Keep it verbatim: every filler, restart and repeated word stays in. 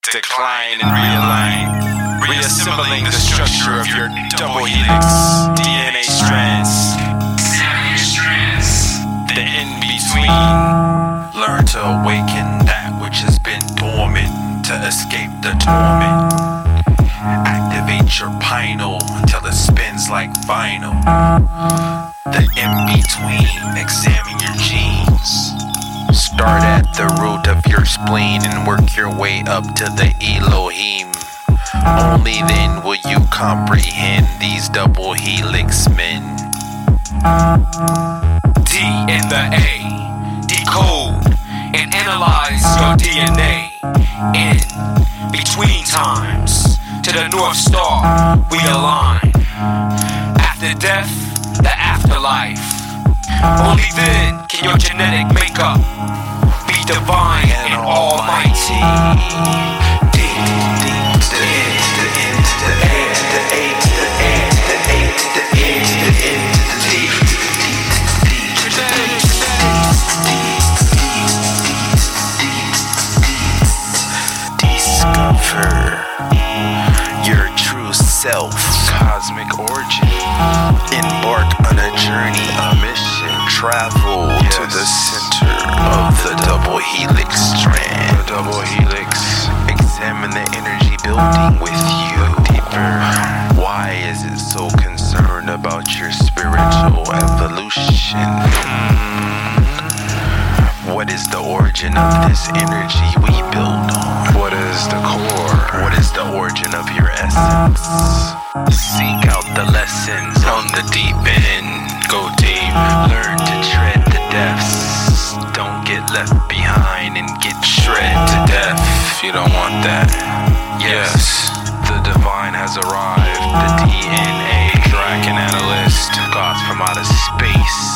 Decline and realign, reassembling the structure of your double helix D N A strands. The in-between. Learn to awaken that which has been dormant to escape the torment. Activate your pineal until it spins like vinyl. The in-between, examine your genes. Start at the root of your spleen and work your way up to the Elohim. Only then will you comprehend these double helix men. D and the A, decode and analyze your D N A. In between times, to the North Star we align. After death, the afterlife. Only then can your genetic makeup be divine and almighty. D, D, the N, the N, the A, the A, the A, the A, the A, the N, the D, D, D, discover your true self, cosmic origin. Embark on a journey, a mission. Travel yes. to the center of the double helix strand. The double helix. Examine the energy building with you. Look deeper. Why is it so concerned about your spiritual evolution? Hmm. What is the origin of this energy we build on? What is the core? What is the origin of your essence? Seek out the lessons on the deep end. Go deep, learn to tread the depths. Don't get left behind and get shred to death. You don't want that. Yes, the divine has arrived. The D N A Draken Analyst, gods from outer space.